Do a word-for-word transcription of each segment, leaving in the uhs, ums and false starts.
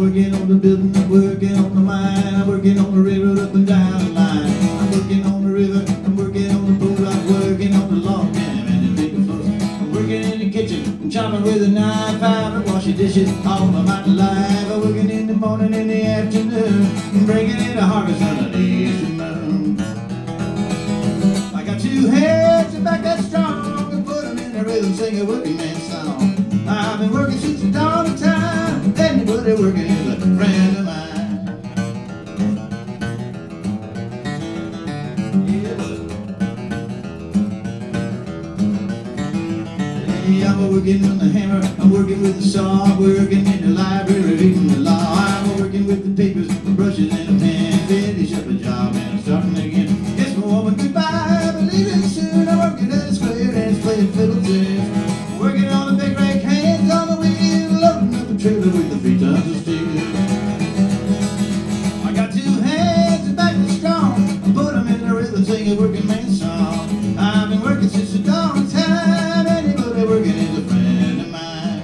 working on the building, I'm working on the mine, I'm working on the river up and down the line. I'm working on the river, I'm working on the boat, I'm working on the log jam and the big float. I'm working in the kitchen, I'm chopping with a knife, I'm washing dishes all of my life. I'm working in the morning, in the afternoon, I'm bringing in the harvest underneath the moon. I got two hands and back that strong, and put them in the rhythm, sing a working man's song. I've been working since the dawn of time. Anybody working is a friend of mine. Yeah. Hey, I'm working on the hammer, I'm working with the saw, I'm working in the library reading the law. I'm working with the papers, the brushes and a pen. Finish up a job and I'm starting again. Kiss my woman goodbye, but leaving soon. I'm working at a square dance, playing fiddle tunes. Working on the big rake, hands on the wheel, loading up the trailer with the three tons of steel. I got two hands and back is strong, I put them in the rhythm, sing a working man's song. I've been working since the dawn of time. Anybody working is a friend of mine.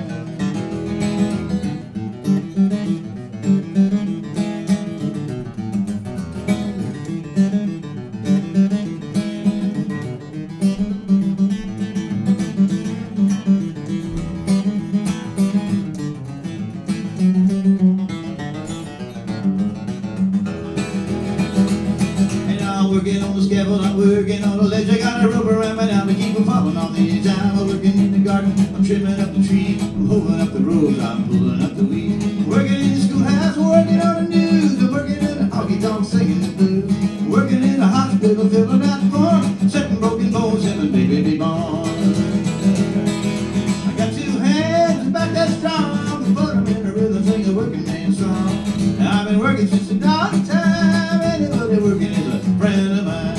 I'm working on the scaffold, I'm working on the ledge. I got a rope around my down to keep from falling on the edge. I'm working in the garden, I'm trimming up the trees, I'm holding up the rows, I'm pulling up the weeds. I'm working in the schoolhouse, I'm working on the news, I'm working in the honky-tonk singing the blues. I'm working in the hospital, filling out the form, setting broken bones and a baby be born. I got two hands and back that strong, put them in the rhythm, sing a working man's song. I've been working since the dawn of time. Anybody working is a friend of mine.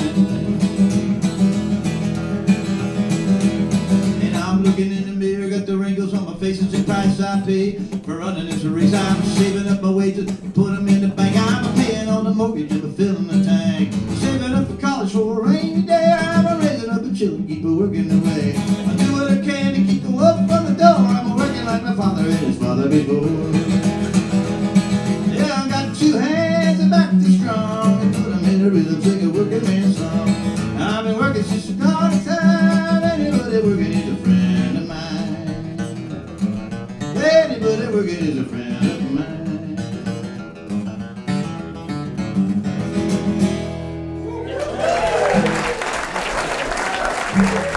And I'm looking in the mirror, got the wrinkles on my face. It's the price I pay for running this race. I'm saving up my wages, put them in the bank. I'm paying on the mortgage and filling the tank. Saving up for college for a rainy day. I'm raising up the children, keep working away. I do what I can to keep them up from the door. I'm working like my father and his father before. Yeah, I got two hands and back too strong, and put them in the rhythm, sing a working man's song. I've been working since the dawn of time. Anybody working is a friend of mine. Anybody working is a friend of mine.